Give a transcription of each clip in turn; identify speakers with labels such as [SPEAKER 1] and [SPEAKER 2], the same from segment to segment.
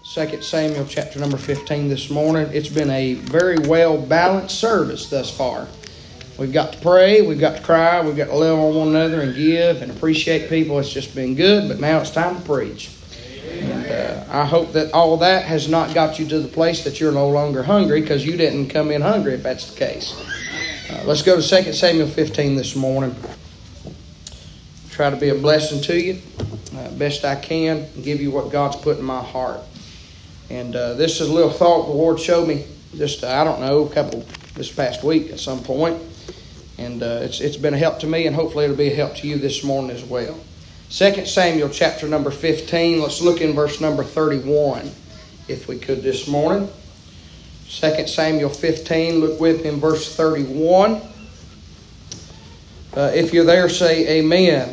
[SPEAKER 1] 2 Samuel chapter number 15 this morning. It's been a very well-balanced service thus far. We've got to pray, we've got to cry, we've got to love on one another and give and appreciate people. It's just been good, but now it's time to preach. And I hope that all that has not got you to the place that you're no longer hungry, because you didn't come in hungry if that's the case. Let's go to 2 Samuel 15 this morning. Try to be a blessing to you best I can and give you what God's put in my heart. And this is a little thought the Lord showed me just, this past week at some point. And it's been a help to me, and hopefully it'll be a help to you this morning as well. 2 Samuel chapter number 15. Let's look in verse number 31, if we could this morning. 2 Samuel 15, look with me in verse 31. If you're there, say amen.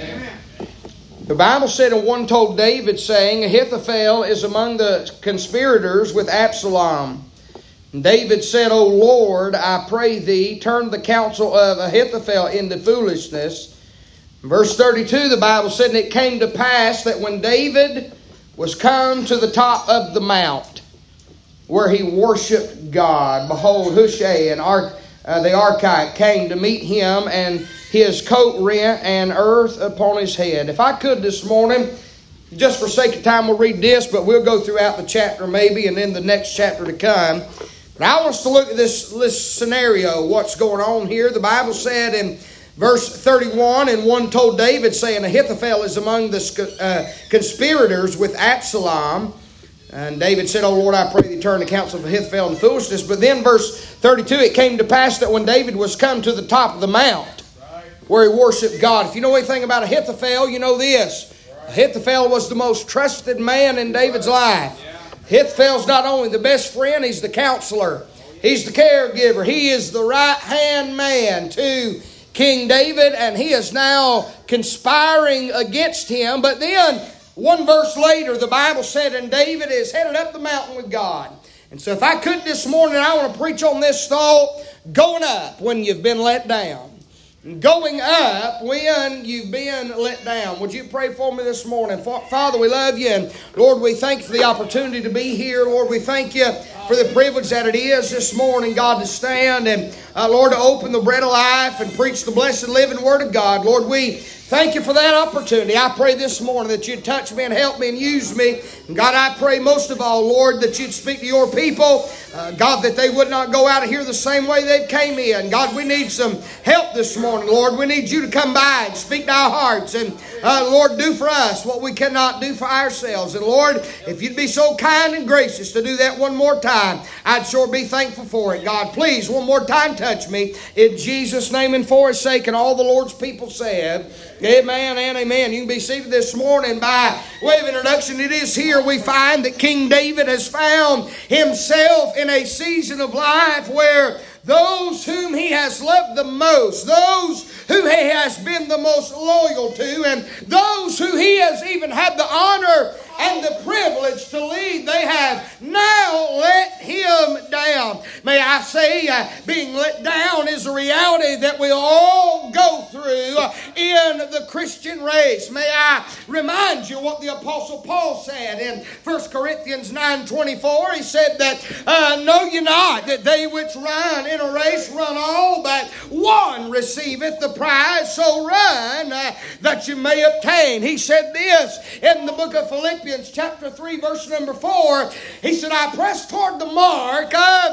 [SPEAKER 1] The Bible said, and one told David, saying, Ahithophel is among the conspirators with Absalom. And David said, O Lord, I pray thee, turn the counsel of Ahithophel into foolishness. Verse 32, the Bible said, and it came to pass that when David was come to the top of the mount, where he worshipped God, behold, Hushai and the Archite came to meet him, and his coat rent and earth upon his head. If I could this morning, just for sake of time, we'll read this, but we'll go throughout the chapter maybe, and then the next chapter to come. But I want us to look at this scenario, what's going on here. The Bible said in verse 31, and one told David, saying, Ahithophel is among the conspirators with Absalom. And David said, O Lord, I pray thee, turn the counsel of Ahithophel into foolishness. But then verse 32, it came to pass that when David was come to the top of the mount, where he worshipped God. If you know anything about Ahithophel, you know this. Ahithophel was the most trusted man in David's life. Ahithophel's not only the best friend, he's the counselor. He's the caregiver. He is the right-hand man to King David, and he is now conspiring against him. But then, one verse later, the Bible said, and David is headed up the mountain with God. And so if I could this morning, I want to preach on this thought, going up when you've been let down. Going up when you've been let down. Would you pray for me this morning? Father, we love you, and Lord, we thank you for the opportunity to be here. Lord, we thank you for the privilege that it is this morning, God, to stand and, Lord, to open the bread of life and preach the blessed living Word of God. Lord, we thank you for that opportunity. I pray this morning that you'd touch me and help me and use me. And God, I pray most of all, Lord, that you'd speak to your people. God, that they would not go out of here the same way they came in. God, we need some help this morning, Lord. We need you to come by and speak to our hearts. And Lord, do for us what we cannot do for ourselves. And Lord, if you'd be so kind and gracious to do that one more time, I'd sure be thankful for it. God, please, one more time, touch me. In Jesus' name and for His sake, and all the Lord's people said, amen and amen. You can be seated this morning. By way of introduction, it is here we find that King David has found himself in a season of life where those whom he has loved the most, those who he has been the most loyal to, and those who he has even had the honor and the privilege to lead, they have now let him down. May I say, being let down is a reality that we all go through in the Christian race. May I remind you what the Apostle Paul said in 1 Corinthians 9:24. He said that, know ye not that they which run in a race run all, but one receiveth the prize, so run that you may obtain. He said this in the book of Philippians chapter 3 verse number 4. He said, I press toward the mark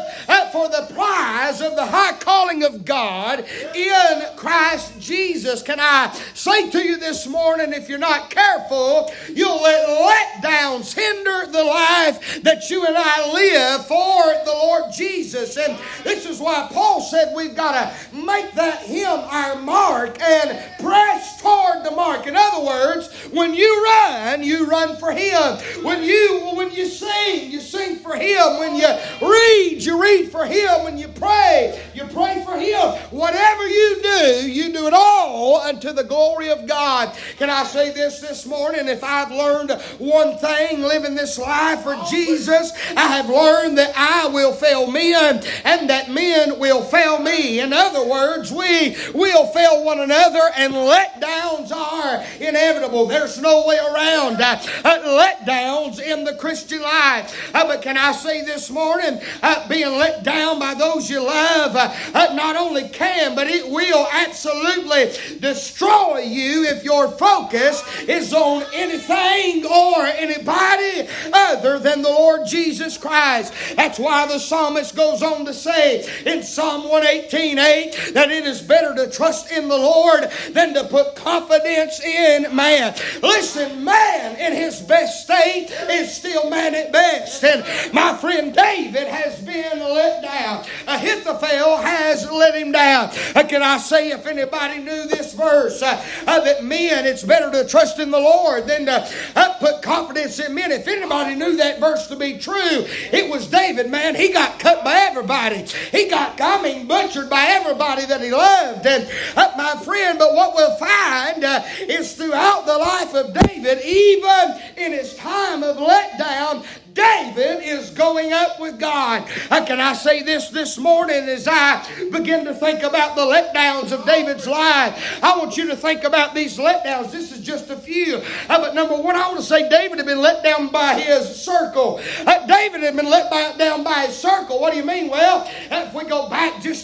[SPEAKER 1] for the prize of the high calling of God in Christ Jesus. Can I say to you this morning, if you're not careful, you'll let letdowns hinder the life that you and I live for the Lord Jesus. And this is why Paul said we've got to make that Him our mark and press toward the mark. In other words, when you run for Him. When you sing, you sing for Him. When you read for Him. When you pray for Him. Whatever you do it all unto the glory of God. Can I say this morning? If I've learned one thing living this life for Jesus, I have learned that I will fail men and that men will fail me. In other words, we will fail one another, and letdowns are inevitable. There's no way around letdowns in the Christian Christian life. But can I say this morning, being let down by those you love not only can, but it will absolutely destroy you if your focus is on anything or anybody other than the Lord Jesus Christ. That's why the psalmist goes on to say in Psalm 118:8 that it is better to trust in the Lord than to put confidence in man. Listen, man in his best state is still man at best. And my friend David has been let down. Ahithophel has let him down. Can I say, if anybody knew this verse, that men, it's better to trust in the Lord than to put confidence in men. If anybody knew that verse to be true, it was David, man. He got cut by everybody. He got, butchered by everybody that he loved. And my friend, but what we'll find is throughout the life of David, even in his time of letdown, David is going up with God. Can I say this morning as I begin to think about the letdowns of David's life? I want you to think about these letdowns. This is just a few. But number one, I want to say David had been let down by his circle. David had been let down by his circle. What do you mean? Well, if we go back just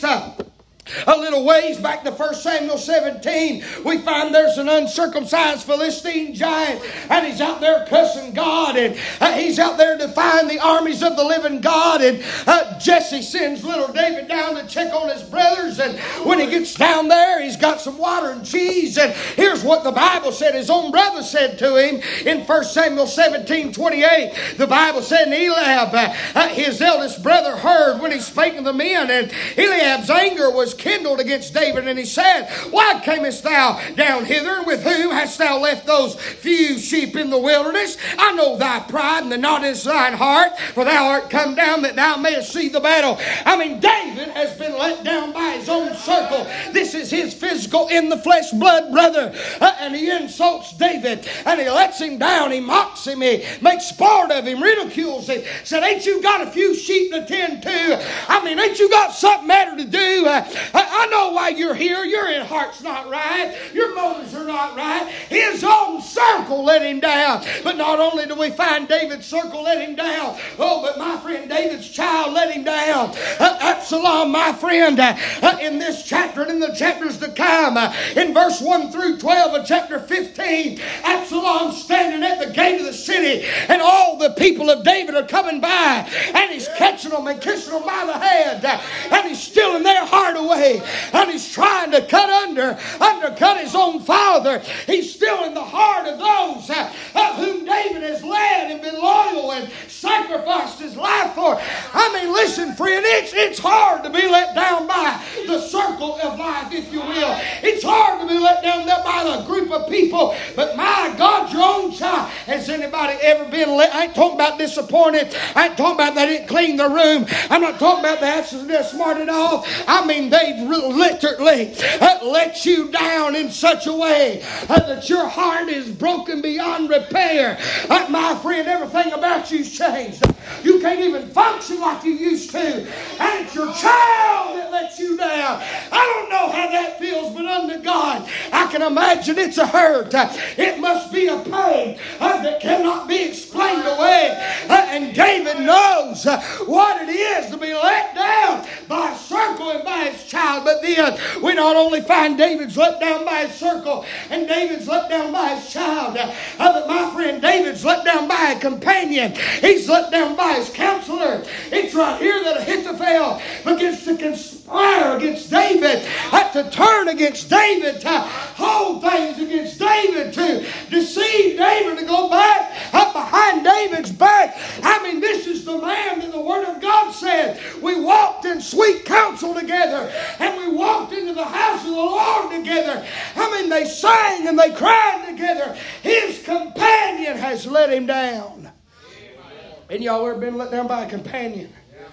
[SPEAKER 1] a little ways back to 1 Samuel 17, we find there's an uncircumcised Philistine giant, and he's out there cussing God, and he's out there defying the armies of the living God. And Jesse sends little David down to check on his brothers, and when he gets down there, he's got some water and cheese. And here's what the Bible said his own brother said to him in 1 Samuel 17:28. The Bible said, and Eliab, his eldest brother, heard when he spake to the men, and Eliab's anger was kindled against David, and he said, why camest thou down hither, and with whom hast thou left those few sheep in the wilderness? I know thy pride and the naughtiness of thine heart, for thou art come down that thou mayest see the battle. David has been let down by his own circle. This is his physical, in the flesh blood brother, and he insults David, and he lets him down, he mocks him, he makes sport of him, ridicules him, said, ain't you got a few sheep to tend to? Ain't you got something better to do? I know why you're here. Your heart's not right. Your motives are not right. His own circle let him down. But not only do we find David's circle let him down, but my friend David's child let him down. Absalom, my friend, in this chapter and in the chapters to come, in verse 1 through 12 of chapter 15, Absalom's standing at the gate of the city, and all the people of David are coming by, and he's catching them and kissing them by the hand, and he's stealing their heart away. And he's trying to undercut his own father. He's still in the heart of those whom David has led and been loyal and sacrificed his life for. Listen, friend, it's hard to be let down by the circle of life, if you will. It's hard to be let down by the group of people. But my God, your own child. Has anybody ever been let? I ain't talking about disappointed. I ain't talking about they didn't clean the room. I'm not talking about they're smarted off. They've literally let you down in such a way that your heart is broken beyond repair. My friend, everything about you's changed. You can't even function like you used to. And it's your child that lets you down. I don't know how that feels, but unto God, I can imagine it's a hurt. It must be a pain that cannot be explained away. And David knows what it is to be let down by a circle and by his child. But then we not only find David's let down by his circle and David's let down by his child, but my friend, David's let down by a companion. He's let down by his counselor. It's right here that Ahithophel begins to conspire against David, to turn against David, to hold things against David, to deceive David, to go back up behind David's back. This is the man that the Word of God said we walked in sweet counsel together, and we walked into the house of the Lord together. They sang and they cried together. His companion has let him down. And y'all ever been let down by a companion?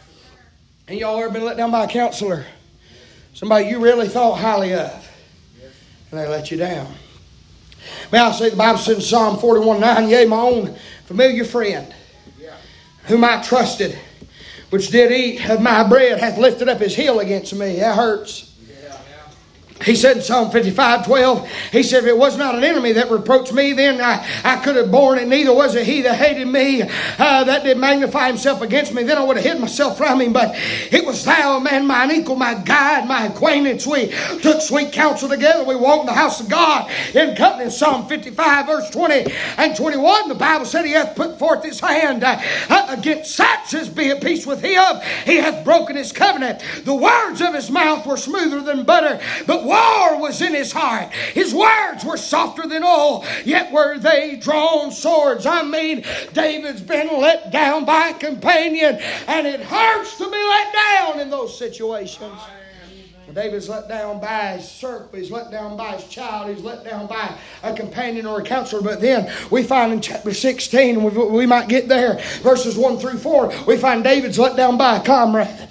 [SPEAKER 1] And y'all ever been let down by a counselor? Somebody you really thought highly of, and they let you down. May I say, the Bible says in Psalm 41:9, yea, my own familiar friend, whom I trusted, which did eat of my bread, hath lifted up his heel against me. That hurts. He said in Psalm 55:12, he said, if it was not an enemy that reproached me, then I could have borne it. Neither was it he that hated me, that did magnify himself against me. Then I would have hid myself from him. But it was thou, man, mine equal, my guide, my acquaintance. We took sweet counsel together. We walked in the house of God in company. In Psalm 55, verse 20 and 21, the Bible said he hath put forth his hand against such as be at peace with him. He hath broken his covenant. The words of his mouth were smoother than butter, but war was in his heart. His words were softer than oil, yet were they drawn swords. I mean, David's been let down by a companion, and it hurts to be let down in those situations. David's let down by his circle. He's let down by his child. He's let down by a companion or a counselor. But then we find in chapter 16, we might get there, verses 1 through 4, we find David's let down by a comrade.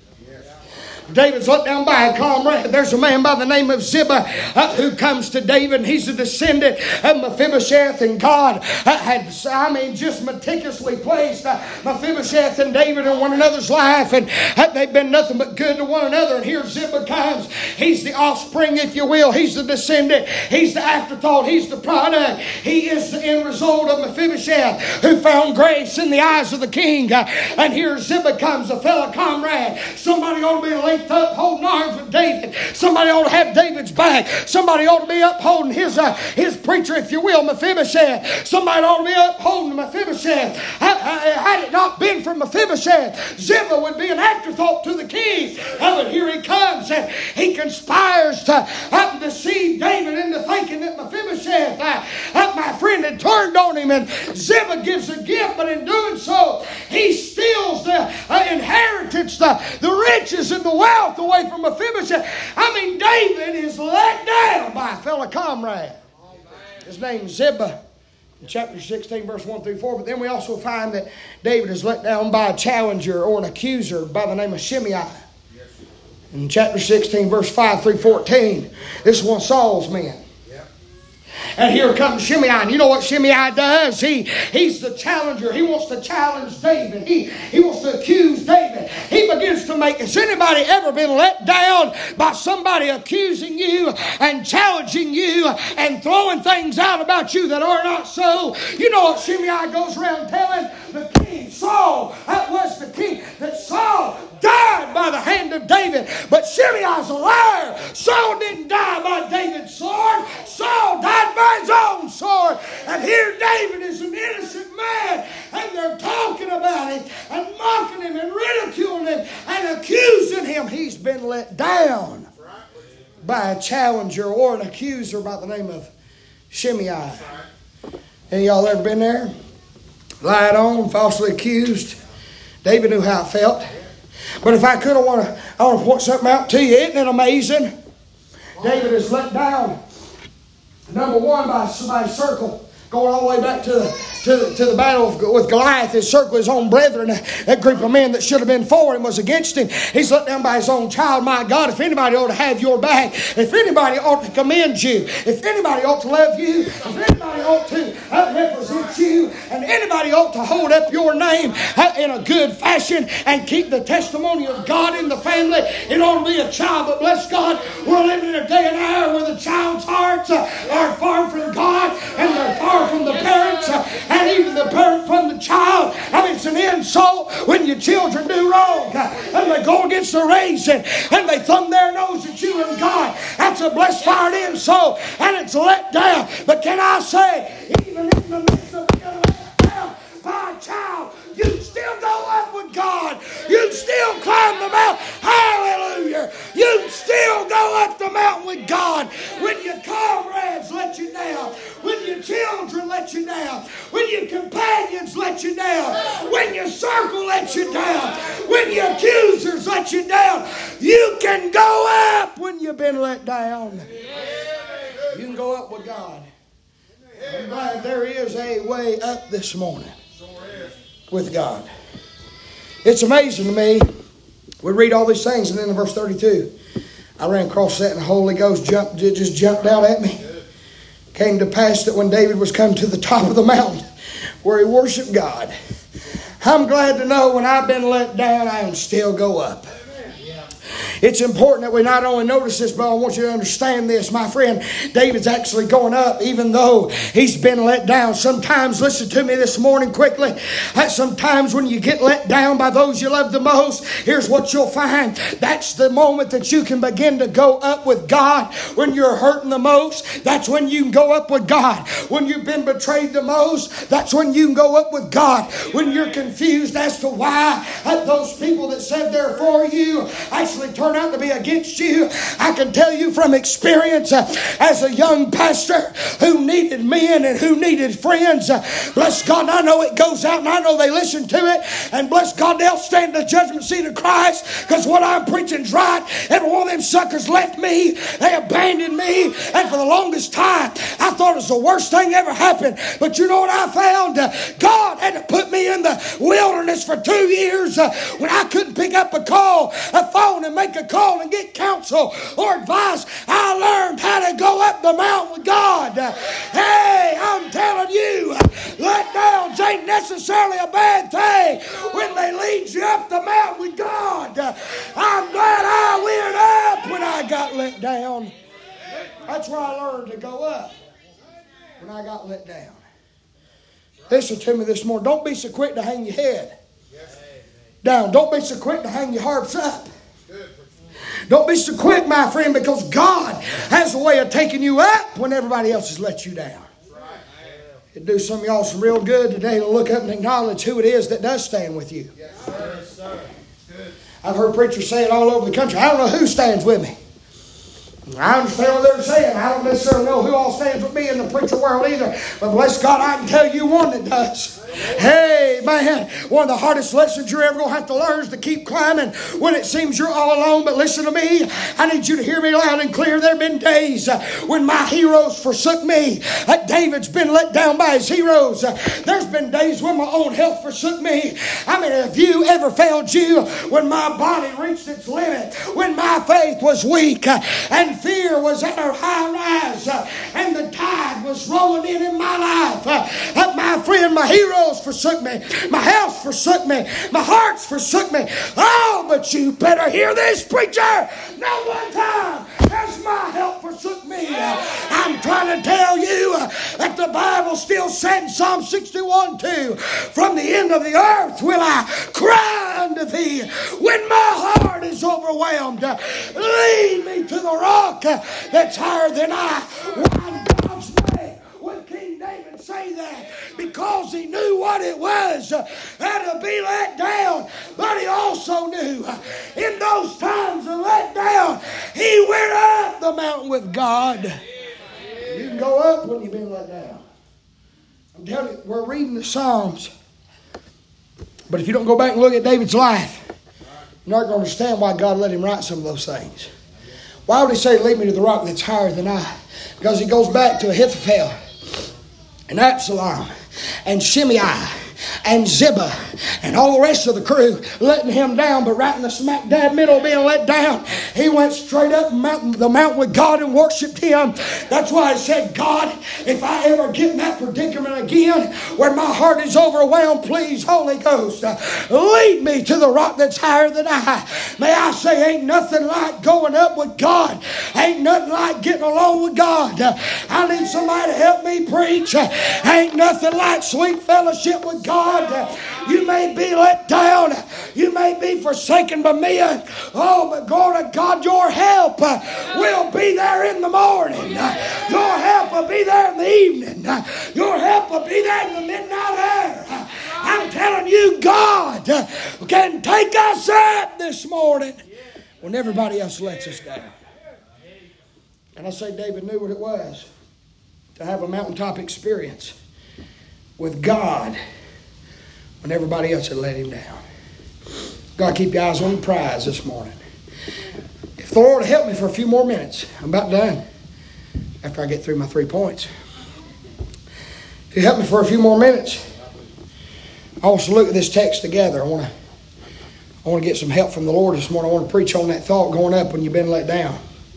[SPEAKER 1] David's let down by a comrade. There's a man by the name of Ziba who comes to David, and he's a descendant of Mephibosheth, and God had, just meticulously placed Mephibosheth and David in one another's life, and they've been nothing but good to one another. And here Ziba comes. He's the offspring, if you will. He's the descendant. He's the afterthought. He's the product. He is the end result of Mephibosheth, who found grace in the eyes of the king. And here Ziba comes, a fellow comrade. Somebody ought to be linked up holding arms with David. Somebody ought to have David's back. Somebody ought to be upholding his preacher, if you will, Mephibosheth. Somebody ought to be upholding Mephibosheth. Had it not been for Mephibosheth, Ziba would be an afterthought to the king. But here he comes, and he conspires to deceive David into thinking that Mephibosheth, my friend, had turned on him, and Ziba gives a gift, but in doing so, he steals the inheritance, the riches, and the wealth away from Mephibosheth. I mean, David is let down by a fellow comrade. His name's Ziba. In chapter 16, verse 1 through 4. But then we also find that David is let down by a challenger or an accuser by the name of Shimei. In chapter 16, verse 5 through 14. This is one of Saul's men. And here comes Shimei. And you know what Shimei does? He's the challenger. He wants to challenge David. He wants to accuse David. He begins to make... Has anybody ever been let down by somebody accusing you and challenging you and throwing things out about you that are not so? You know what Shimei goes around telling the king, Saul, that was the king, that Saul died by the hand of David. But Shimei's a liar. Saul didn't die by David's sword. Saul died by his own sword. And here David is an innocent man, and they're talking about him and mocking him and ridiculing him and accusing him. He's been let down by a challenger or an accuser by the name of Shimei. Any of y'all ever been there? Lied on, falsely accused. David knew how it felt. But if I could, I want to point something out to you. Isn't it amazing? David is let down, number one, by somebody's circle. Going all the way back to the battle with Goliath, his circle, his own brethren, that group of men that should have been for him was against him. He's let down by his own child. My God, if anybody ought to have your back, if anybody ought to commend you, if anybody ought to love you, if anybody ought to represent you, and anybody ought to hold up your name in a good fashion and keep the testimony of God in the family, it ought to be a child. But bless God, we're living in a day and hour where the child's hearts are far from God, and they're far from the parents, and even the parent from the child. I mean, it's an insult when your children do wrong and they go against the raising and they thumb their nose at you and God. That's a blessed fired insult, and it's let down. But can I say, even in the midst of being let down by a child, you still go up with God. You still climb the mountain. Hallelujah. You still go up the mountain with God. When your comrades let you down, when your children let you down, when your companions let you down, when your circle let you down, when your accusers let you down, you can go up when you've been let down. You can go up with God. I'm glad there is a way up this morning with God. It's amazing to me. We read all these things, and then in verse 32, I ran across that, and the Holy Ghost just jumped out at me. Came to pass that when David was come to the top of the mountain where he worshiped God, I'm glad to know when I've been let down, I can still go up.
[SPEAKER 2] It's important that we not only notice this, but I want you to understand this, my friend. David's actually going up even though he's been let down. Sometimes, listen to me this morning quickly, sometimes when you get let down by those you love the most, here's what you'll find. That's the moment that you can begin to go up with God. When you're hurting the most, that's when you can go up with God. When you've been betrayed the most, that's when you can go up with God. When you're confused as to why those people that said they're for you actually turn out to be against you, I can tell you from experience as a young pastor who needed men and who needed friends. Bless God, I know it goes out and I know they listen to it, and bless God, they'll stand the judgment seat of Christ, because what I'm preaching's right. Every one of them suckers left me. They abandoned me, and for the longest time I thought it was the worst thing ever happened. But you know what I found? God had to put me in the wilderness for 2 years when I couldn't pick up a phone and make a call and get counsel or advice. I learned how to go up the mountain with God. Hey, I'm telling you, letdowns ain't necessarily a bad thing when they lead you up the mountain with God. I'm glad I went up when I got let down. That's where I learned to go up when I got let down. Listen to me this morning. Don't be so quick to hang your head down. Don't be so quick to hang your harps up. Don't be so quick, my friend, because God has a way of taking you up when everybody else has let you down. It'd do some of y'all some real good today to look up and acknowledge who it is that does stand with you. Yes, sir. I've heard preachers say it all over the country. I don't know who stands with me. I understand what they're saying. I don't necessarily know who all stands with me in the preacher world either. But bless God, I can tell you one that does. Hey, man, one of the hardest lessons you're ever going to have to learn is to keep climbing when it seems you're all alone. But listen to me. I need you to hear me loud and clear. There have been days when my heroes forsook me. David's been let down by his heroes. There's been days when my own health forsook me. I mean, have you ever failed you when my body reached its limit, when my faith was weak and fear was at her high rise and the tide was rolling in my life? My friend, my heroes forsook me. My health forsook me. My hearts forsook me. Oh, but you better hear this, preacher. Not one time has my health forsook me. I'm trying to tell you that the Bible still said in Psalm 61:2, from the end of the earth will I cry unto thee when my heart is overwhelmed. Lead me to the rock that's higher than I. Why God's way would King David say that? Because he knew what it was to be let down. But he also knew in those times of let down, he went up the mountain with God. You can go up when you've been let down. I'm telling you, we're reading the Psalms. But if you don't go back and look at David's life, you're not going to understand why God let him write some of those things. Why would he say, lead me to the rock that's higher than I? Because he goes back to Ahithophel and Absalom and Shimei and Ziba and all the rest of the crew letting him down. But right in the smack dab middle of being let down, he went straight up the mountain with God and worshipped him. That's why I said, God, if I ever get in that predicament again where my heart is overwhelmed, please, Holy Ghost, lead me to the rock that's higher than I. May I say, ain't nothing like going up with God. Ain't nothing like getting along with God. I need somebody to help me preach. Ain't nothing like sweet fellowship with God. You may be let down. You may be forsaken by men. Oh, but glory to God, your help will be there in the morning. Your help will be there in the evening. Your help will be there in the midnight hour. I'm telling you, God can take us up this morning when everybody else lets us down. And I say David knew what it was to have a mountaintop experience with God when everybody else had let him down. God, keep your eyes on the prize this morning. If the Lord will help me for a few more minutes, I'm about done after I get through my 3 points. If you help me for a few more minutes, I want us to look at this text together. I want to get some help from the Lord this morning. I want to preach on that thought, going up when you've been let down.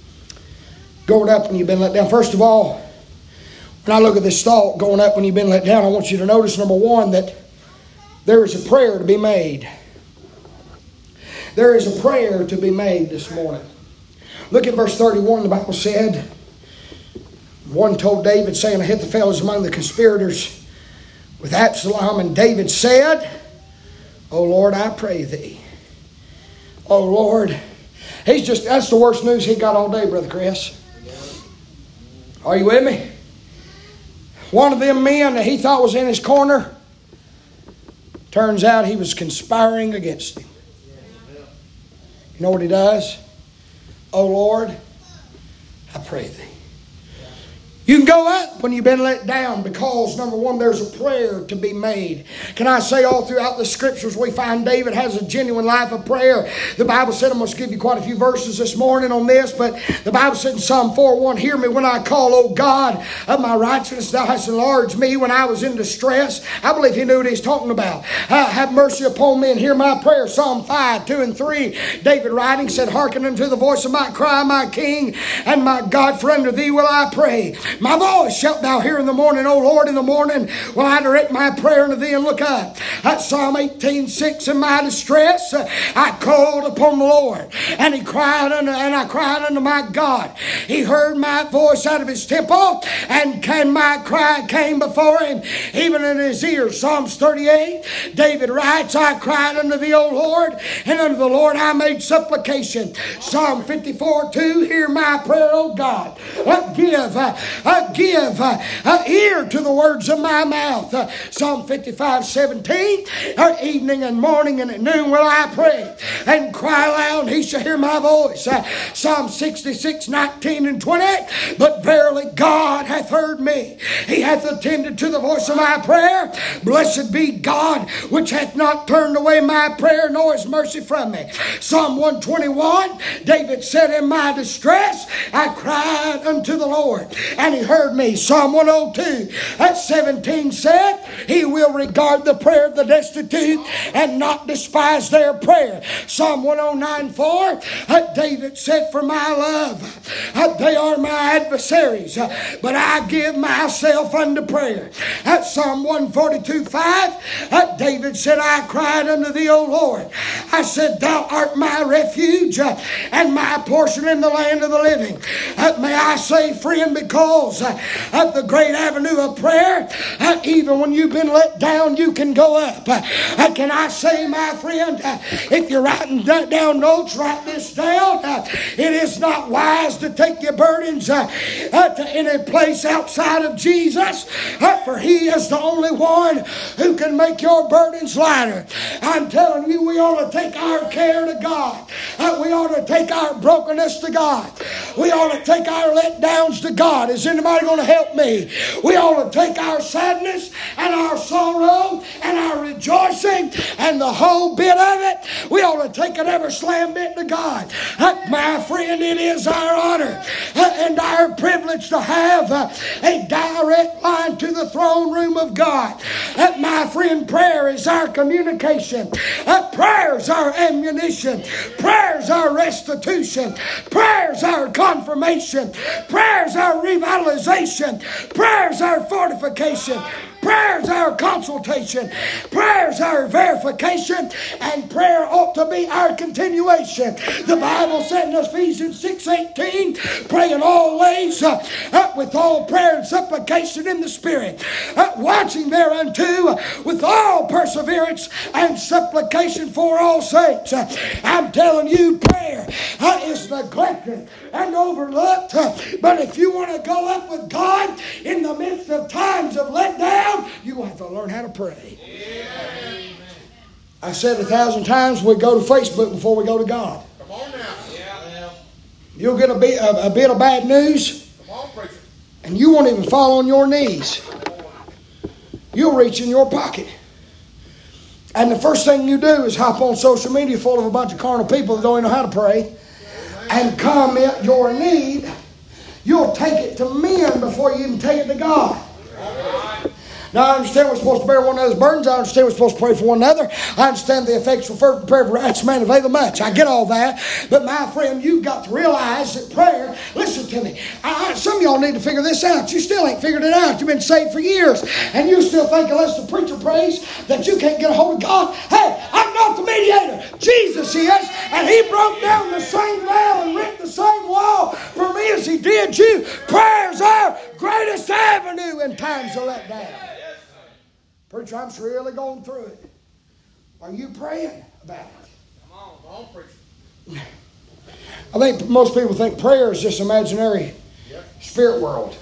[SPEAKER 2] Going up when you've been let down. First of all, when I look at this thought, going up when you've been let down, I want you to notice, number one, that there is a prayer to be made. There is a prayer to be made this morning. Look at verse 31. The Bible said, one told David, saying, Ahithophel is among the conspirators with Absalom. And David said, O Lord, I pray thee. O Lord. That's the worst news he got all day, Brother Chris. Are you with me? One of them men that he thought was in his corner, turns out he was conspiring against him. You know what he does? Oh Lord, I pray thee. You can go up when you've been let down because, number one, there's a prayer to be made. Can I say all throughout the Scriptures we find David has a genuine life of prayer. The Bible said, I'm going to give you quite a few verses this morning on this, but the Bible said in Psalm 4:1, hear me when I call, O God of my righteousness, thou hast enlarged me when I was in distress. I believe he knew what he's talking about. Have mercy upon me and hear my prayer. Psalm 5:2 and 3, David writing said, hearken unto the voice of my cry, my King and my God, for unto thee will I pray. My voice shalt thou hear in the morning, O Lord, in the morning will I direct my prayer unto thee and look up. At Psalm 18:6, in my distress, I called upon the Lord, and I cried unto my God. He heard my voice out of his temple, and my cry came before him, even in his ears. Psalms 38, David writes, I cried unto thee, O Lord, and unto the Lord I made supplication. Psalm 54:2, hear my prayer, O God. Give ear to the words of my mouth. Psalm 55:17, evening and morning and at noon will I pray and cry aloud, and he shall hear my voice. Psalm 66:19 and 20, but verily God hath heard me. He hath attended to the voice of my prayer. Blessed be God, which hath not turned away my prayer, nor his mercy from me. Psalm 121, David said, in my distress I cried unto the Lord, and he heard me. Psalm 102:17 said, he will regard the prayer of the destitute and not despise their prayer. Psalm 109:4, David said, for my love, they are my adversaries, but I give myself unto prayer. At Psalm 142:5, David said, I cried unto thee, O Lord. I said, thou art my refuge and my portion in the land of the living. May I say, friend, because of the great avenue of prayer, even when you've been let down, you can go up. Can I say, my friend, if you're writing down notes, write this down. It is not wise to take your burdens to any place outside of Jesus, for he is the only one who can make your burdens lighter. I'm telling you, we ought to take our care to God. We ought to take our brokenness to God. We ought to take our letdowns to God. Is anybody going to help me? We ought to take our sadness and our sorrow and our rejoicing and the whole bit of it. We ought to take it every slam bit to God. My friend, it is our honor and our privilege to have a direct line to the throne room of God. My friend, prayer is our communication. Prayer is our ammunition. Prayer is our restitution. Prayer is our confirmation. Prayer is our revitalization. Prayer is our fortification. Prayer is our consultation. Prayer is our verification. And prayer ought to be our continuation. The Bible said in Ephesians 6:18, praying always with all prayer and supplication in the Spirit, watching thereunto with all perseverance and supplication for all saints. I'm telling you, prayer is neglected and overlooked. But if you want to go up with God in the midst of times of letdown, you have to learn how to pray. Amen. I said 1,000 times, we go to Facebook before we go to God. Come on now. Yeah. You'll get a bit of bad news, come on, preacher, and you won't even fall on your knees. You'll reach in your pocket. And the first thing you do is hop on social media full of a bunch of carnal people that don't even know how to pray and comment your need. You'll take it to men before you even take it to God. Now, I understand we're supposed to bear one another's burdens. I understand we're supposed to pray for one another. I understand the effectual fervent prayer of a righteous man availeth much. I get all that. But my friend, you've got to realize that prayer, listen to me, some of y'all need to figure this out. You still ain't figured it out. You've been saved for years. And you still think unless the preacher prays that you can't get a hold of God. Hey, I'm not the mediator. Jesus is. and He broke down the same veil and ripped the same wall for me as He did you. Prayer's our greatest avenue in times of letdown. Preacher, I'm really going through it. Are you praying about it?
[SPEAKER 1] Come on, preacher.
[SPEAKER 2] I think most people think prayer is just imaginary spirit world.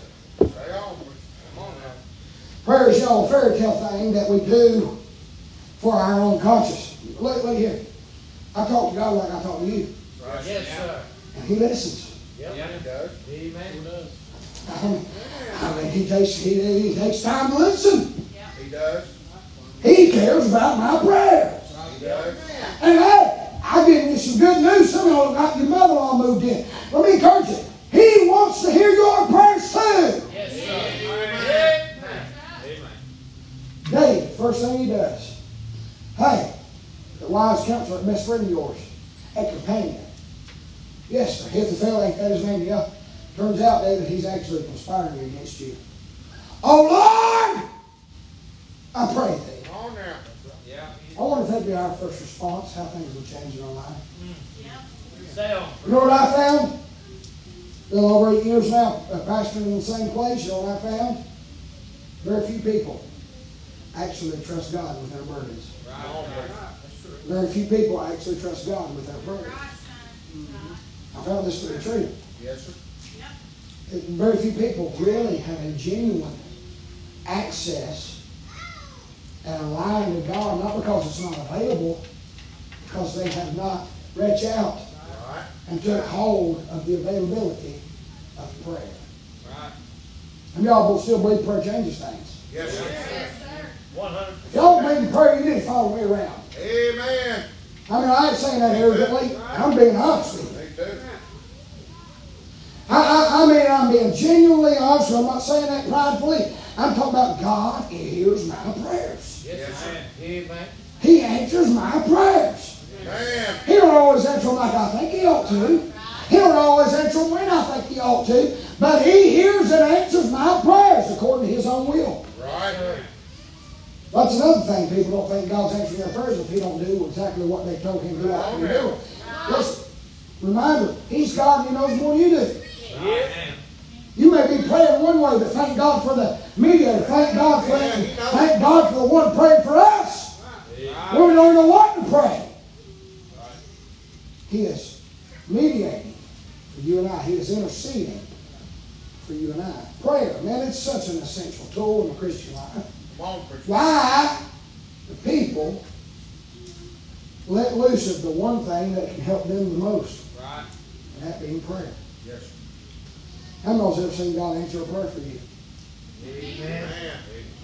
[SPEAKER 2] Prayer is, a fairy tale thing that we do for our own conscience. Look here. I talk to God like I talk to you.
[SPEAKER 1] Right. Yes, sir.
[SPEAKER 2] And He listens.
[SPEAKER 1] Yep. Yeah, He does. Amen. He does.
[SPEAKER 2] I mean, he takes time to listen.
[SPEAKER 1] Yeah. He does.
[SPEAKER 2] He cares about my prayers.
[SPEAKER 1] He does.
[SPEAKER 2] And hey, I'll give you some good news. Some of y'all have got your mother-in-law moved in. Let me encourage you. He wants to hear your prayers too.
[SPEAKER 1] Yes, sir. Amen.
[SPEAKER 2] Dave, first thing he does. Hey, the wise counselor, best friend of yours, a companion. Yes, sir. Ahithophel, ain't that his name? Yeah. Turns out, David, he's actually conspiring against you. Oh, Lord! I pray thee.
[SPEAKER 1] On now. Yeah.
[SPEAKER 2] I wonder if that'd be our first response, how things will change in our life.
[SPEAKER 1] Yeah.
[SPEAKER 2] You know what I found? A little over 8 years now, pastoring in the same place, you know what I found? Very few people actually trust God with their burdens. Very few people actually trust God with their burdens. I found this to be true.
[SPEAKER 1] Yes, sir.
[SPEAKER 2] Very few people really have a genuine access and a line to God, not because it's not available, because they have not reached out and took hold of the availability of prayer.
[SPEAKER 1] Right.
[SPEAKER 2] And y'all still believe prayer changes things?
[SPEAKER 1] Yes, sir. Yes, sir. 100%.
[SPEAKER 2] If y'all believe in prayer, you need to follow me around.
[SPEAKER 1] Amen.
[SPEAKER 2] I mean, I ain't saying that arrogantly. I'm being honest with you. I mean, I'm being genuinely honest. I'm not saying that pridefully. I'm talking about God hears my prayers.
[SPEAKER 1] Yes, sir. Amen.
[SPEAKER 2] He answers my prayers.
[SPEAKER 1] Amen.
[SPEAKER 2] He don't always answer them like I think He ought to. He don't always answer them when I think He ought to. But He hears and answers my prayers according to His own will.
[SPEAKER 1] Right.
[SPEAKER 2] That's another thing. People don't think God's answering their prayers if He don't do exactly what they told Him He ought to do. Listen, remember, He's God and He knows more than you do.
[SPEAKER 1] Amen.
[SPEAKER 2] You may be praying one way, but thank God for the mediator. Thank God for the one praying for us. When we don't know what to pray. He is mediating for you and I. He is interceding for you and I. Prayer, man, it's such an essential tool in the Christian life. Why do people let loose of the one thing that can help them the most?
[SPEAKER 1] Right.
[SPEAKER 2] And that being prayer.
[SPEAKER 1] Yes.
[SPEAKER 2] How many of you ever seen God answer a prayer for you?
[SPEAKER 1] Amen.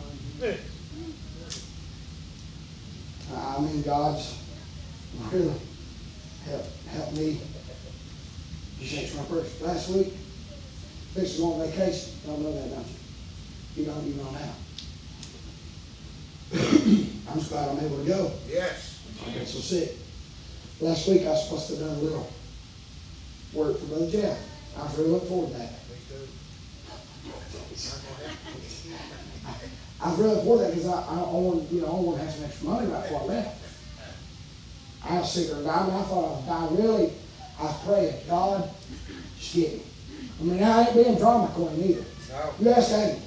[SPEAKER 2] I mean, God's really helped me just answer my prayers. Last week, fixed to go on vacation. Y'all know that, don't you? You know now. I'm just glad I'm able to go.
[SPEAKER 1] Yes.
[SPEAKER 2] I got so sick. Last week, I was supposed to have done a little work for Brother Jeff. I was really looking forward to that. I was really looking forward to that because I wanted to have some extra money right before I left. I was sick or dying. I thought I was dying. I was praying, God, just get me. I mean, I ain't being drama queen either.
[SPEAKER 1] No.
[SPEAKER 2] You ask Amy.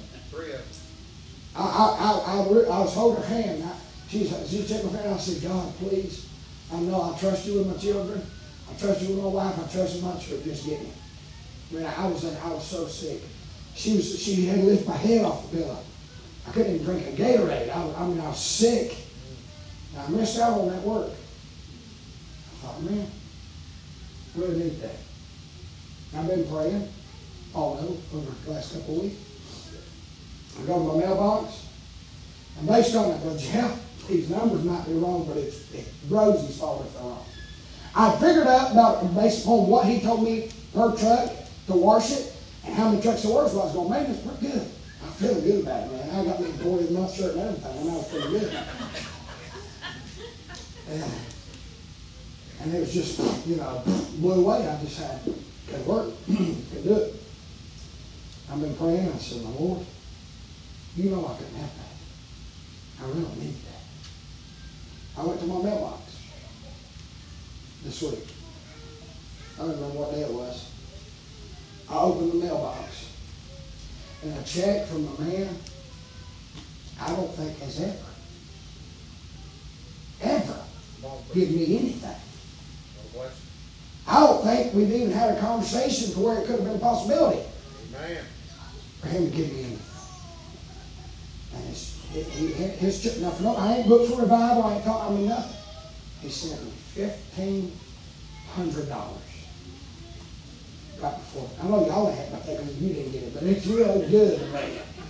[SPEAKER 1] I
[SPEAKER 2] was holding her hand. She checked my hand and I said, God, please. I know I trust you with my children. I trust you with my wife. I trust you with my children. Just get me. I mean, I was so sick. She had to lift my head off the pillow. I couldn't even drink a Gatorade. I was sick. And I missed out on that work. I thought, man, I really need that. I've been praying all over the last couple of weeks. I go to my mailbox. And based on that, Brother Jeff, these numbers might be wrong, but it's Rosie's fault if they're wrong. I figured out about based upon what he told me per truck to wash it and how many trucks to wash, well, I was going, man, that's pretty good. I'm feeling good about it, man. I got me employee of the month shirt and everything, and I was feeling good. And it was just, blew away. I just could work, could do it. I've been praying. I said, my Lord, you know I couldn't have that. I really need that. I went to my mailbox. this week. I don't remember what day it was. I opened the mailbox, and a check from a man I don't think has ever given me anything. I don't think we've even had a conversation to where it could have been a possibility for him to give me anything. And his church, now, I ain't booked for revival, I ain't taught me nothing. He sent me $1,500. Right before. I know y'all ain't had nothing because you didn't get it, but it's real good, man.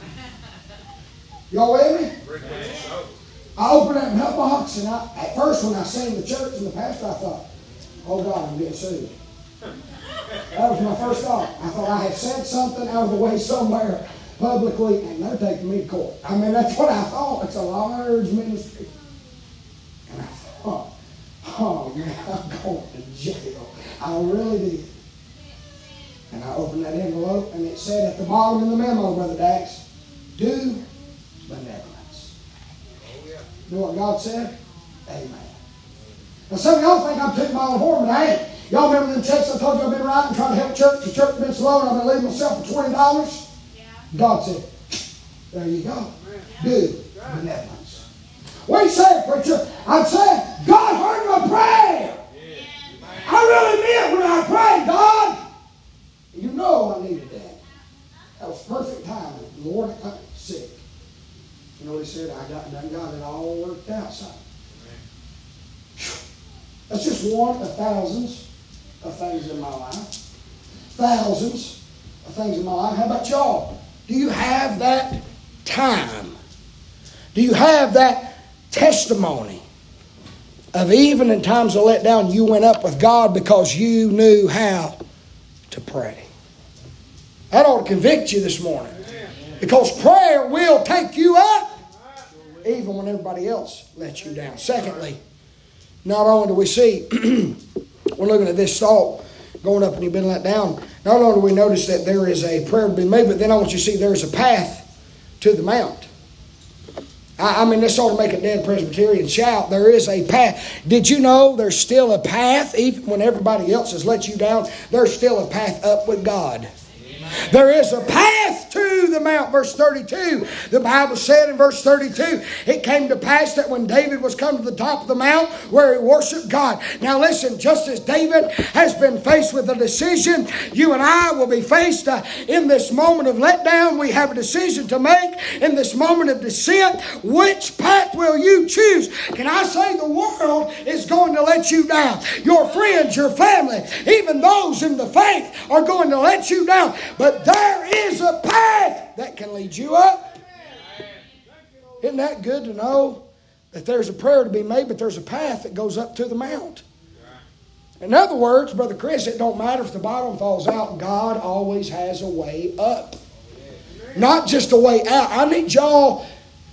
[SPEAKER 2] Y'all with me? I opened that mailbox, and at first when I sang the church and the pastor, I thought, oh God, I'm getting sued. That was my first thought. I thought I had said something out of the way somewhere publicly, and they're taking me to court. I mean, that's what I thought. It's a large ministry. And I thought, oh man, I'm going to jail. I really did. And I opened that envelope, and it said at the bottom of the memo, Brother Dax, do benevolence. Oh, yeah. You know what God said? Amen. Now, some of y'all think I'm taking my own horn, but I ain't. Y'all remember them checks I told you I've been writing, trying to help church? The church has been slow, and I've been leaving myself for $20? Yeah. God said, there you go. Yeah. Do benevolence. What do you say, preacher? I'm saying, God heard my prayer. Yeah. I really meant when I prayed, God, you know I needed that. That was perfect timing. Lord, I'm sick. You know what he said? I got it all worked out, son. That's just one of thousands of things in my life. Thousands of things in my life. How about y'all? Do you have that time? Do you have that testimony of even in times of letdown you went up with God because you knew how to pray? That ought to convict you this morning. Because prayer will take you up even when everybody else lets you down. Secondly, not only do we see, we're looking at this thought going up and you've been let down, not only do we notice that there is a prayer to be made, but then I want you to see there's a path to the mount. I mean, this ought to make a dead Presbyterian shout. There is a path. Did you know there's still a path? Even when everybody else has let you down, there's still a path up with God. There is a path to the mount. Verse 32, the Bible said in verse 32, it came to pass that when David was come to the top of the mount where he worshiped God. Now listen, just as David has been faced with a decision, you and I will be faced in this moment of letdown. We have a decision to make in this moment of descent. Which path will you choose? Can I say the world is going to let you down? Your friends, your family, even those in the faith are going to let you down. But there is a path that can lead you up. Isn't that good to know that there's a prayer to be made, but there's a path that goes up to the mount? In other words, Brother Chris, it don't matter if the bottom falls out. God always has a way up. Not just a way out. I need y'all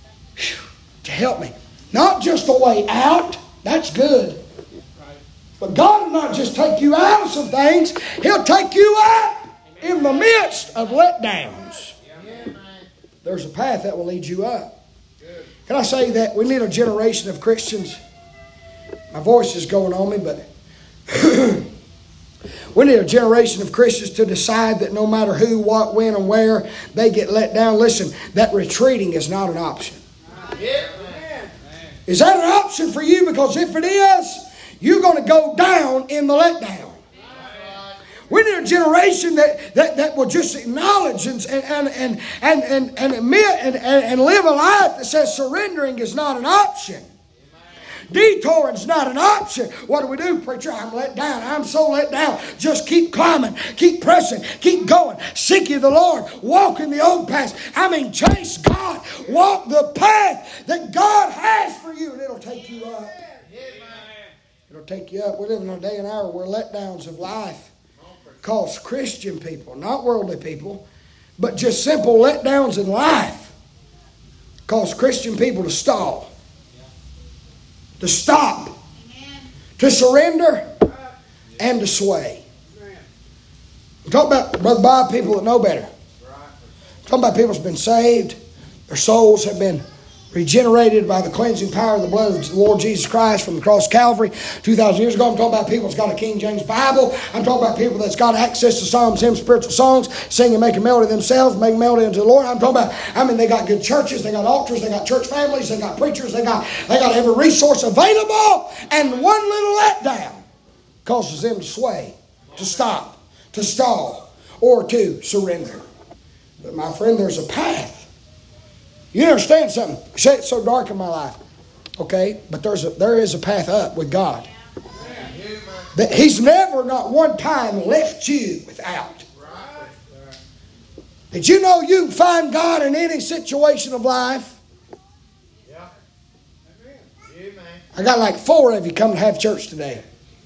[SPEAKER 2] to help me. Not just a way out. That's good. But God will not just take you out of some things. He'll take you up. In the midst of letdowns, there's a path that will lead you up. Can I say that we need a generation of Christians? My voice is going on me, but we need a generation of Christians to decide that no matter who, what, when, and where they get let down, listen, that retreating is not an option. Is that an option for you? Because if it is, you're going to go down in the letdown. We need a generation that will just acknowledge and admit and live a life that says surrendering is not an option. Detouring is not an option. What do, preacher? I'm let down. I'm so let down. Just keep climbing. Keep pressing. Keep going. Seek ye the Lord. Walk in the old paths. Chase God. Walk the path that God has for you, and it'll take you up. It'll take you up. We live in a day and hour where letdowns of life cause Christian people, not worldly people, but just simple letdowns in life cause Christian people to stall, to stop, to surrender, and to sway. I'm talking about, Brother Bob, people that know better. I'm talking about people that's been saved, their souls have been regenerated by the cleansing power of the blood of the Lord Jesus Christ from the cross of Calvary 2,000 years ago. I'm talking about people that's got a King James Bible. I'm talking about people that's got access to psalms, hymns, spiritual songs, sing and make a melody themselves, make a melody unto the Lord. I'm talking about, they got good churches, they got altars, they got church families, they got preachers, they got every resource available, and one little letdown causes them to sway, to stop, to stall, or to surrender. But my friend, there's a path. You understand something? You say it's so dark in my life. Okay, but there is a path up with God. He's never, not one time, left you without. Did you know you can find God in any situation of life? I got like 4 of you come to have church today.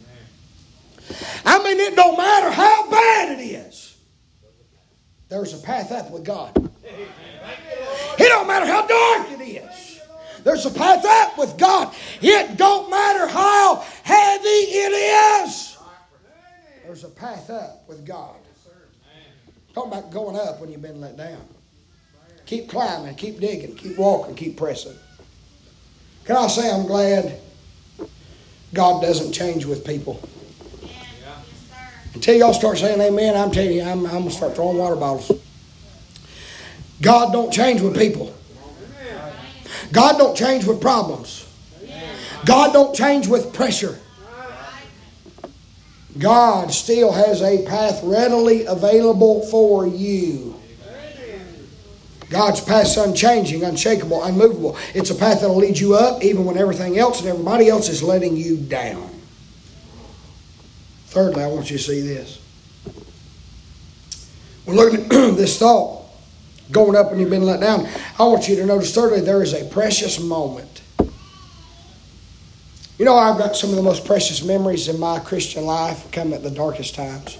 [SPEAKER 2] It don't matter how bad it is. There's a path up with God. It don't matter how dark it is. There's a path up with God. It don't matter how heavy it is. There's a path up with God. Talking about going up when you've been let down. Keep climbing, keep digging, keep walking, keep pressing. Can I say I'm glad God doesn't change with people? Until y'all start saying amen, I'm telling you, I'm going to start throwing water bottles. God don't change with people. God don't change with problems. God don't change with pressure. God still has a path readily available for you. God's path is unchanging, unshakable, unmovable. It's a path that will lead you up even when everything else and everybody else is letting you down. Thirdly, I want you to see this. We're looking at this thought. Going up when you've been let down. I want you to notice thirdly, there is a precious moment. You know, I've got some of the most precious memories in my Christian life come at the darkest times.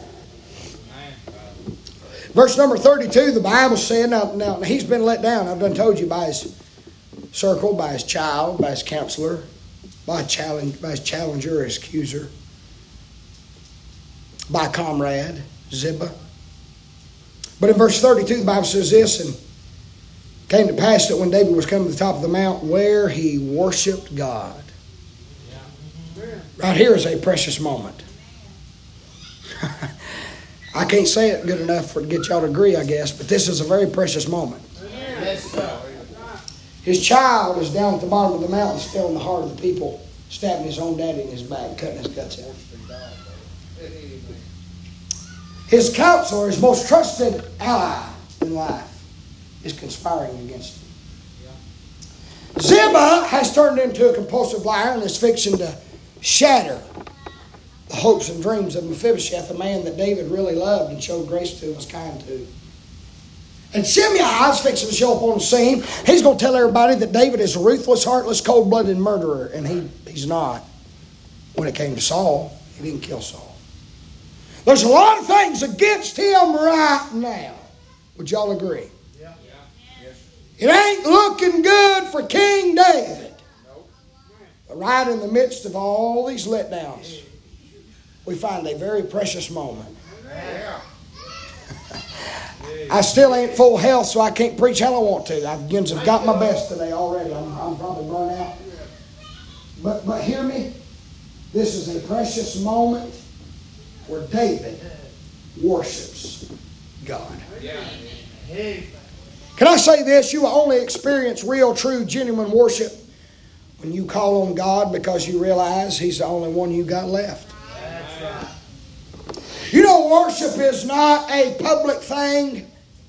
[SPEAKER 2] Verse number 32, the Bible said, now he's been let down. I've done told you by his circle, by his child, by his counselor, by his challenger, his accuser, by comrade, Ziba. But in verse 32, the Bible says this, and came to pass that when David was come to the top of the mount where he worshiped God. Right here is a precious moment. I can't say it good enough to get y'all to agree, I guess, but this is a very precious moment. His child is down at the bottom of the mountain, still in the heart of the people, stabbing his own daddy in his back, cutting his guts out. His counselor, his most trusted ally in life, is conspiring against him. Ziba has turned into a compulsive liar and is fixing to shatter the hopes and dreams of Mephibosheth, a man that David really loved and showed grace to and was kind to. And Shimei is fixing to show up on the scene. He's going to tell everybody that David is a ruthless, heartless, cold-blooded murderer, and he's not. When it came to Saul, he didn't kill Saul. There's a lot of things against him right now. Would y'all agree? Yeah. It ain't looking good for King David. But right in the midst of all these letdowns, we find a very precious moment. I still ain't full health, so I can't preach how I want to. I've got my best today already. I'm probably run out. But hear me. This is a precious moment where David worships God. Can I say this? You will only experience real, true, genuine worship when you call on God because you realize He's the only one you got left. You know, worship is not a public thing.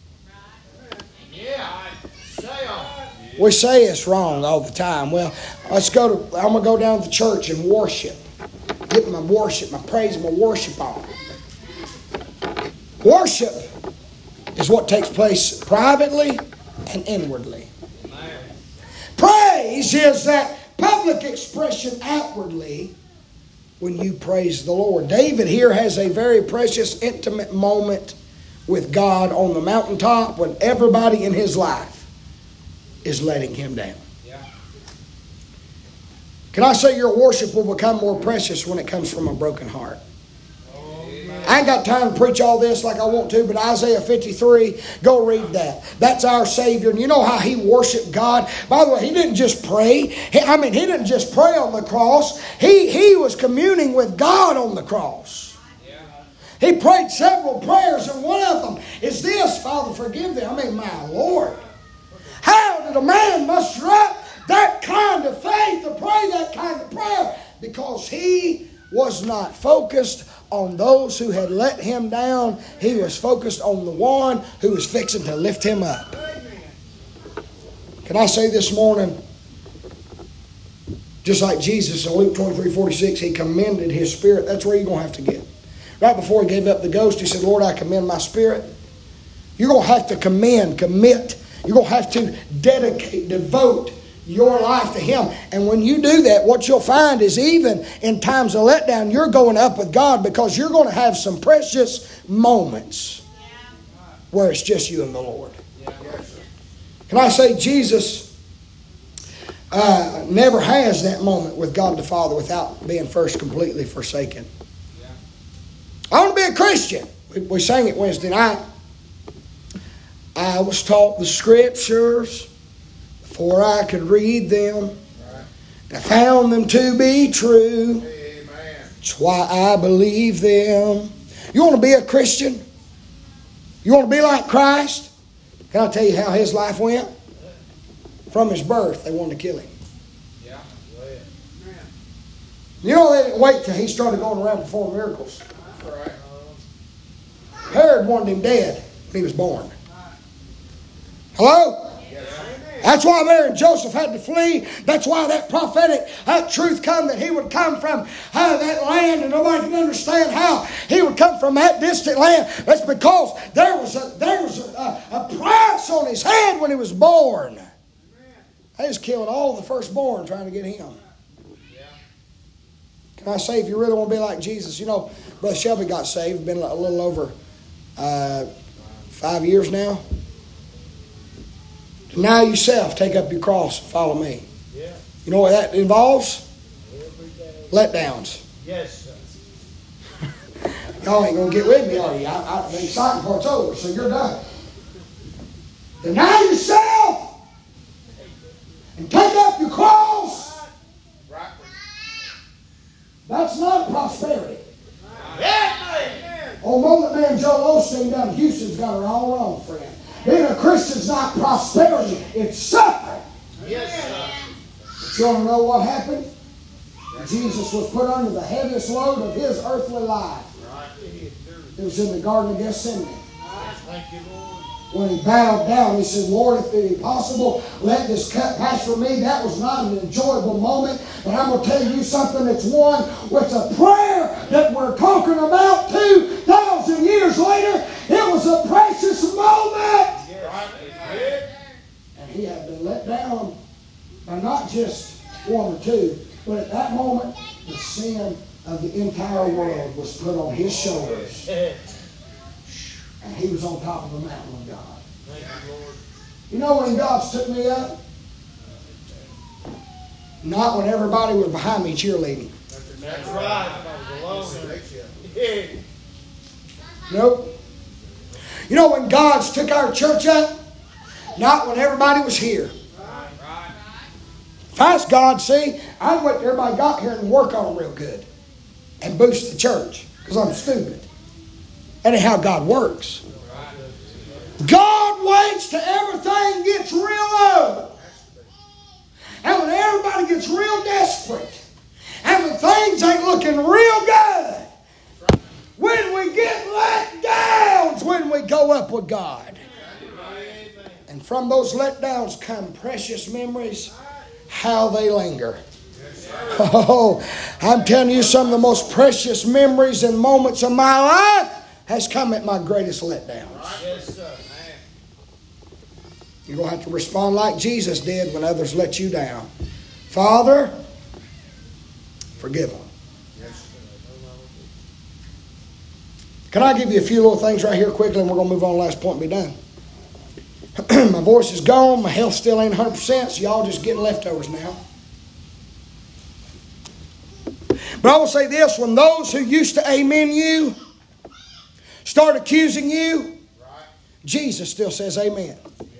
[SPEAKER 2] We say it's wrong all the time. Well, I'm going to go down to church and worship. Get my worship, my praise, my worship on. Worship is what takes place privately and inwardly. Praise is that public expression outwardly when you praise the Lord. David here has a very precious, intimate moment with God on the mountaintop when everybody in his life is letting him down. Can I say your worship will become more precious when it comes from a broken heart? I ain't got time to preach all this like I want to, but Isaiah 53, go read that. That's our Savior. And you know how He worshiped God? By the way, He didn't just pray. He didn't just pray on the cross. He was communing with God on the cross. He prayed several prayers, and one of them is this: Father, forgive them. My Lord. How did a man muster up that kind of faith to pray that kind of prayer? Because he was not focused on those who had let him down. He was focused on the one who was fixing to lift him up. Can I say this morning, just like Jesus in Luke 23:46, He commended His spirit. That's where you're going to have to get. Right before He gave up the ghost, He said, Lord, I commend my spirit. You're going to have to commit. You're going to have to dedicate, devote your life to Him. And when you do that, what you'll find is even in times of letdown, you're going up with God, because you're going to have some precious moments where it's just you and the Lord. Can I say Jesus never has that moment with God the Father without being first completely forsaken. I want to be a Christian. We sang it Wednesday night. I was taught the Scriptures before I could read them. I found them to be true. That's why I believe them. You want to be a Christian? You want to be like Christ? Can I tell you how His life went? From His birth, they wanted to kill Him. You know, they didn't wait till He started going around performing miracles. Herod wanted Him dead when He was born. Hello? That's why Mary and Joseph had to flee. That's why that prophetic truth come, that He would come from that land, and nobody can understand how He would come from that distant land. That's because there was a price on His head when He was born. They was killing all the firstborn trying to get Him. Can I say, if you really want to be like Jesus, you know, Brother Shelby got saved, been a little over 5 years now. Deny yourself, take up your cross, and follow me. Yeah. You know what that involves? Letdowns.
[SPEAKER 3] Yes, sir.
[SPEAKER 2] Y'all ain't going to get with me, are you? The exciting part's over, so you're done. Deny yourself and take up your cross.
[SPEAKER 3] Right.
[SPEAKER 2] That's not prosperity.
[SPEAKER 3] Yeah.
[SPEAKER 2] Old moment man Joel Osteen down in Houston's got it all wrong, friend. Being a Christian's not prosperity, it's suffering.
[SPEAKER 3] Yes, sir.
[SPEAKER 2] But you want to know what happened? Jesus was put under the heaviest load of His earthly life. It was in the Garden of Gethsemane.
[SPEAKER 3] Thank you, Lord.
[SPEAKER 2] When He bowed down, He said, Lord, if it be possible, let this cup pass from me. That was not an enjoyable moment. But I'm going to tell you something that's one. It's a prayer that we're talking about 2,000 years later. It was a precious moment. And He had been let down by not just one or two, but at that moment, the sin of the entire world was put on His shoulders. And He was on top of the mountain of God.
[SPEAKER 3] Thank you, Lord.
[SPEAKER 2] You know when God took me up? Not when everybody was behind me cheerleading.
[SPEAKER 3] That's right.
[SPEAKER 2] Nope. You know when God took our church up? Not when everybody was here. If I was God, see, I'd wait till everybody got here and work on them real good. And boost the church. Because I'm stupid. That ain't how God works. God waits till everything gets real low. And when everybody gets real desperate. And when things ain't looking real good. When we get let downs, when we go up with God. And from those letdowns come precious memories. How they linger. Oh, I'm telling you, some of the most precious memories and moments of my life has come at my greatest letdowns.
[SPEAKER 3] Yes, sir.
[SPEAKER 2] You're going to have to respond like Jesus did when others let you down. Father, forgive them. Can I give you a few little things right here quickly, and we're going to move on to the last point and be done. My voice is gone. My health still ain't 100%, so y'all just getting leftovers now. But I will say this, when those who used to amen you start accusing you, Jesus still says amen.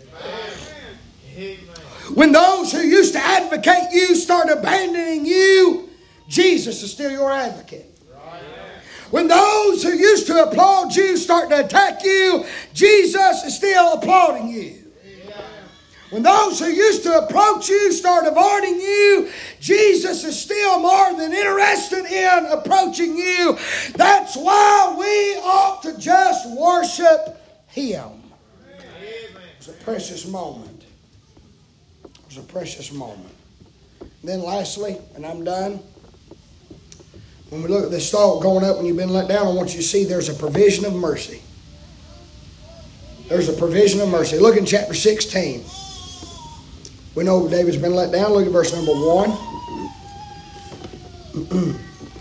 [SPEAKER 2] When those who used to advocate you start abandoning you, Jesus is still your advocate. When those who used to applaud you start to attack you, Jesus is still applauding you. When those who used to approach you start avoiding you, Jesus is still more than interested in approaching you. That's why we ought to just worship Him. It's a precious moment. It's a precious moment. And then lastly, and I'm done, when we look at this thought going up when you've been let down, I want you to see there's a provision of mercy. There's a provision of mercy. Look in chapter 16. We know David's been let down. Look at verse number 1.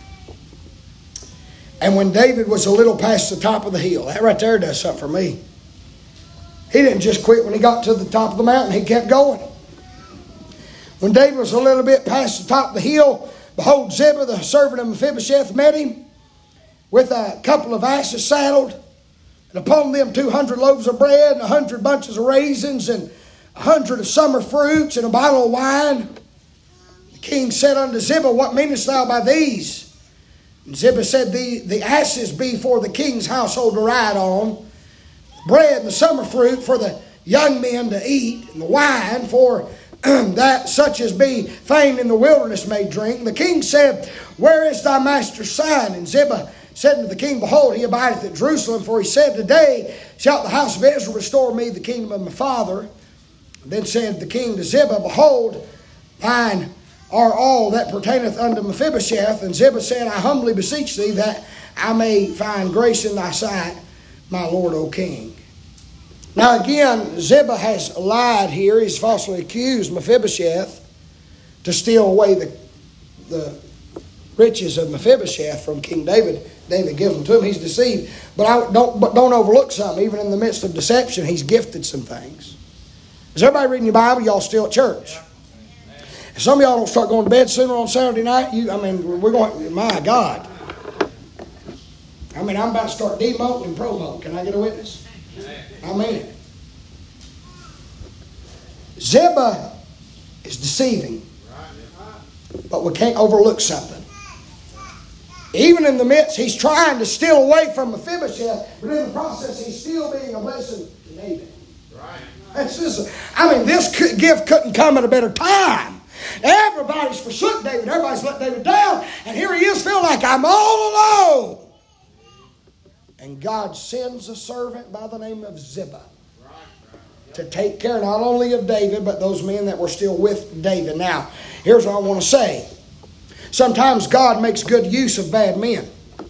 [SPEAKER 2] And when David was a little past the top of the hill, that right there does something for me. He didn't just quit when he got to the top of the mountain. He kept going. When David was a little bit past the top of the hill, behold, Ziba, the servant of Mephibosheth, met him with a couple of asses saddled, and upon them 200 loaves of bread and 100 bunches of raisins and 100 of summer fruits and a bottle of wine. The king said unto Ziba, What meanest thou by these? And Ziba said, The asses be for the king's household to ride on, bread and the summer fruit for the young men to eat, and the wine for that such as be fain in the wilderness may drink. And the king said, Where is thy master's son? And Ziba said unto the king, Behold, he abideth at Jerusalem, for he said, Today shalt the house of Israel restore me the kingdom of my father. Then said the king to Ziba, Behold, thine are all that pertaineth unto Mephibosheth. And Ziba said, I humbly beseech thee that I may find grace in thy sight, my lord, O king. Now again, Ziba has lied here. He's falsely accused Mephibosheth to steal away the riches of Mephibosheth from King David. David gives them to him. He's deceived. But don't overlook something. Even in the midst of deception, he's gifted some things. Is everybody reading your Bible? Y'all still at church? If some of y'all don't start going to bed sooner on Saturday night, we're going, my God. I'm about to start demoting and promoting. Can I get a witness? I mean it. Ziba is deceiving. But we can't overlook something. Even in the midst, he's trying to steal away from Mephibosheth, but in the process, he's still being a blessing to David. This gift couldn't come at a better time. Everybody's forsook David. Everybody's let David down. And here he is feeling like I'm all alone. And God sends a servant by the name of Ziba to take care not only of David, but those men that were still with David. Now, here's what I want to say. Sometimes God makes good use of bad men.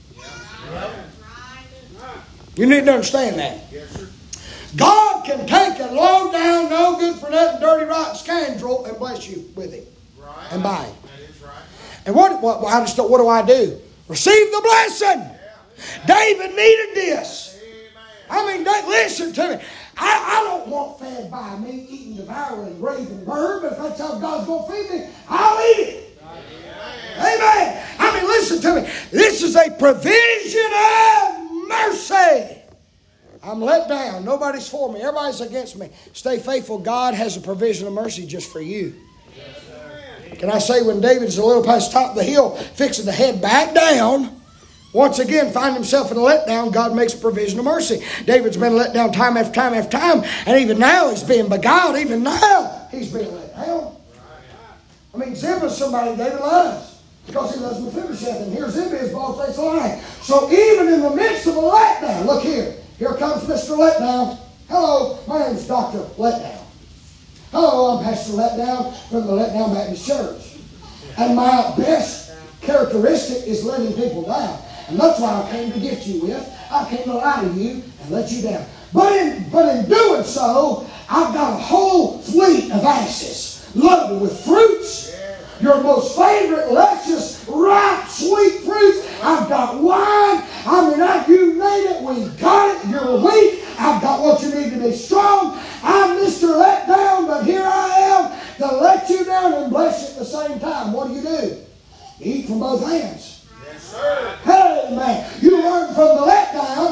[SPEAKER 2] You need to understand that. God can take a low down, no good for nothing, dirty, rotten scoundrel and bless you with him and by him. And what do I do? Receive the blessing. David needed this. Listen to me. I don't want fed by me, eating, devouring, grave and bird, but if that's how God's going to feed me, I'll eat it. Amen. Listen to me. This is a provision of mercy. I'm let down. Nobody's for me. Everybody's against me. Stay faithful. God has a provision of mercy just for you. Can I say when David's a little past the top of the hill, fixing to head back down, once again find himself in a letdown, God makes a provision of mercy. David's been let down time after time after time, and even now he's being beguiled. Even now he's being let down. Ziba's somebody David loves because he loves Mephibosheth, and here Ziba is bald-faced lying. So even in the midst of a letdown, look here. Here comes Mr. Letdown. Hello, my name is Dr. Letdown. Hello, I'm Pastor Letdown from the Letdown Baptist Church. And my best characteristic is letting people down. And that's what I came to get you with. I came to lie to you and let you down. But in doing so, I've got a whole fleet of asses loaded with fruits. Your most favorite, luscious, ripe, sweet fruits. I've got wine. You name it, we got it. You're weak. I've got what you need to be strong. I'm Mr. Letdown, but here I am to let you down and bless you at the same time. What do? You eat from both hands. Yes, sir. Hey, man. You learn from the letdown. You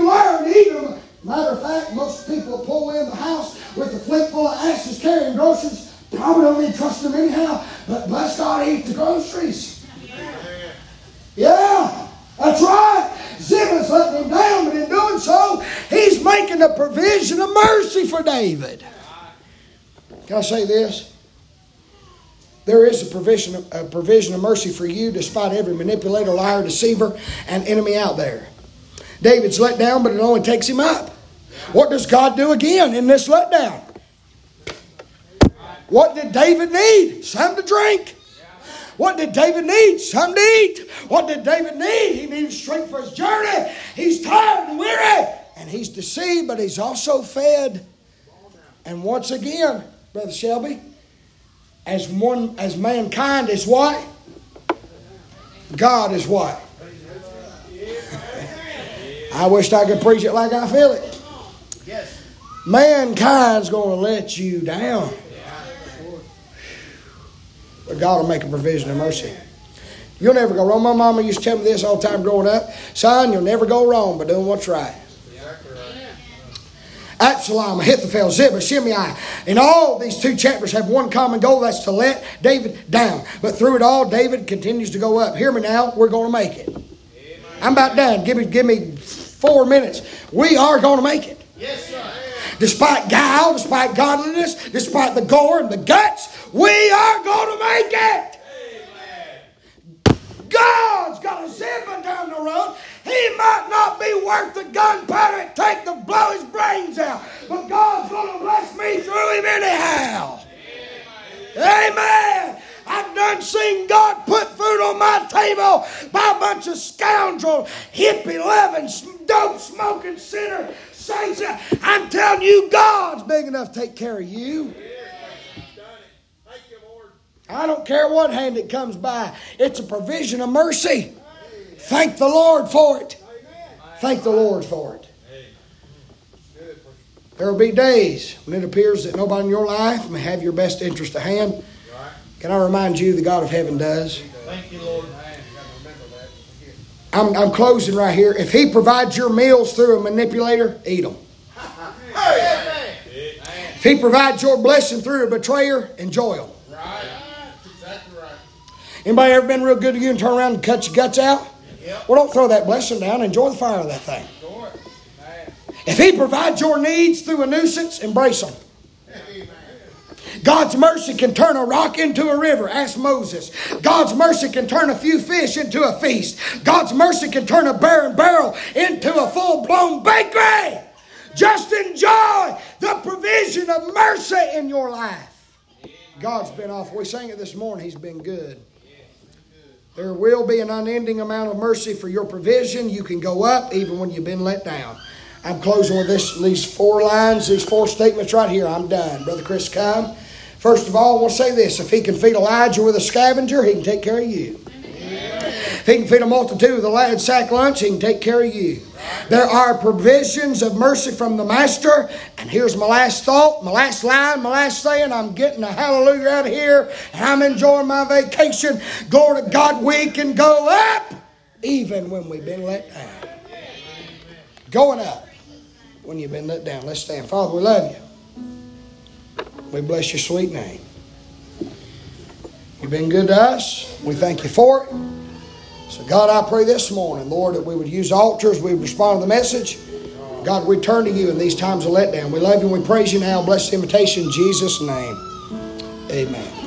[SPEAKER 2] you learn, even, matter of fact, most people pull in the house with a fleet full of asses carrying groceries. Probably don't even trust them anyhow, but bless God, eat the groceries. Yeah, that's right. Ziba's letting him down, but in doing so, he's making a provision of mercy for David. Can I say this? There is a provision of mercy for you despite every manipulator, liar, deceiver, and enemy out there. David's let down, but it only takes him up. What does God do again in this letdown? What did David need? Something to drink. What did David need? Something to eat. What did David need? He needed strength for his journey. He's tired and weary. And he's deceived, but he's also fed. And once again, Brother Shelby, as mankind is what? God is what? I wish I could preach it like I feel it. Mankind's going to let you down. But God will make a provision of mercy. You'll never go wrong. My mama used to tell me this all the time growing up. Son, you'll never go wrong by doing what's right. Absalom, Ahithophel, Ziba, Shimei, and all these 2 chapters have one common goal. That's to let David down. But through it all, David continues to go up. Hear me now. We're going to make it. I'm about done. Give me 4 minutes. We are going to make it.
[SPEAKER 3] Yes, sir.
[SPEAKER 2] Despite guile, despite godliness, despite the gore and the guts, we are going to make it. Amen. God's got a Ziba down the road. He might not be worth the gunpowder it takes to blow his brains out, but God's going to bless me through him anyhow. Amen. I've done seen God put food on my table by a bunch of scoundrel, hippie-loving, dope-smoking sinner saints. I'm telling you, God's big enough to take care of you. I don't care what hand it comes by. It's a provision of mercy. Thank the Lord for it. Thank the Lord for it. There will be days when it appears that nobody in your life may have your best interest at hand. Can I remind you the God of heaven does?
[SPEAKER 3] Thank you, Lord.
[SPEAKER 2] I'm closing right here. If He provides your meals through a manipulator, eat them. If He provides your blessing through a betrayer, enjoy them.
[SPEAKER 3] Right. Exactly right.
[SPEAKER 2] Anybody ever been real good to you and turn around and cut your guts out?
[SPEAKER 3] Yep.
[SPEAKER 2] Well, don't throw that blessing down. Enjoy the fire of that thing. If He provides your needs through a nuisance, embrace them. God's mercy can turn a rock into a river. Ask Moses. God's mercy can turn a few fish into a feast. God's mercy can turn a barren barrel into a full-blown bakery. Just enjoy the provision of mercy in your life. God's been awful. We sang it this morning. He's been good. There will be an unending amount of mercy for your provision. You can go up even when you've been let down. I'm closing with these 4 lines, these 4 statements right here. I'm done. Brother Chris, come. First of all, I want to say this. If He can feed Elijah with a scavenger, He can take care of you. If He can feed a multitude with a lad's sack lunch, He can take care of you. There are provisions of mercy from the Master. And here's my last thought, my last line, my last saying. I'm getting a hallelujah out of here. And I'm enjoying my vacation. Glory to God, we can go up even when we've been let down. Going up when you've been let down. Let's stand. Father, we love You. We bless Your sweet name. You've been good to us. We thank You for it. So God, I pray this morning, Lord, that we would use altars, we would respond to the message. God, we turn to You in these times of letdown. We love You and we praise You now. Bless the invitation in Jesus' name. Amen.